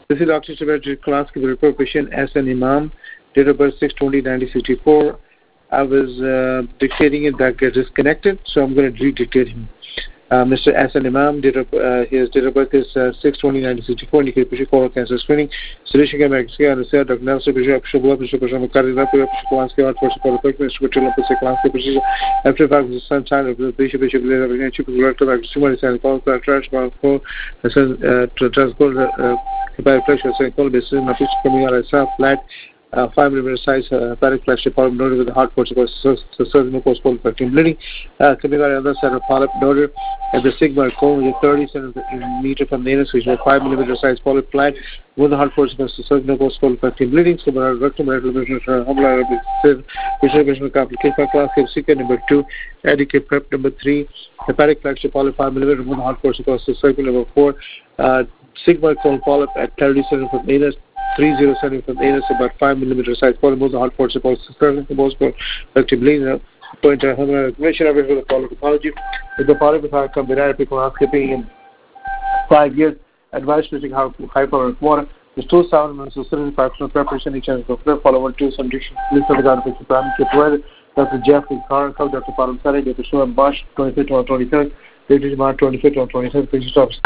This is Dr. Shivaji class के report patient S.N. Imam, date of birth 6/20/1964. I was dictating it, that gets disconnected, so I'm going to redictate him. Mr. S.N. Imam, his date of birth is 6/20/1964, indicated patient colon cancer screening. Solution came back to Dr. Nelson Bishop, Bishop, after fact, the sun sign of the Bishop, Chief Director, Sumari San Paul, Trash, Marco, Transgold, Pressure, St. Paul, Basin, Napis, coming out as flat. 5mm size hepatic flagship polyp noted with the hard portion of cervical post-polypectin bleeding. Coming out on the other side of polyp noted at the sigma colon with 30 cm from the anus, which was 5mm size polyp flat with the hard portion of cervical post-polypectin bleeding. So, rectum, complication class CK number 2, Adicate prep number 3, hepatic flagship polyp 5mm with the hard portion of cervical number 4, sigma colon polyp at 30 cm from the anus. 30 cm from the anus, about 5mm size polyp, the hard portion of cervical bleeding. Point information available for the polyp pathology. If the polyp is hard, combined colonoscopy in 5 years. Advice using high power water. The stool sound and society fractional preparation each other for follow on two subjects. List of the garden picture. Dr. Jeffrey Carr, Dr. Param Sari, Dr. Shuan Bosch, 25th or 23rd, Dr. March 25th or 23rd, patient office.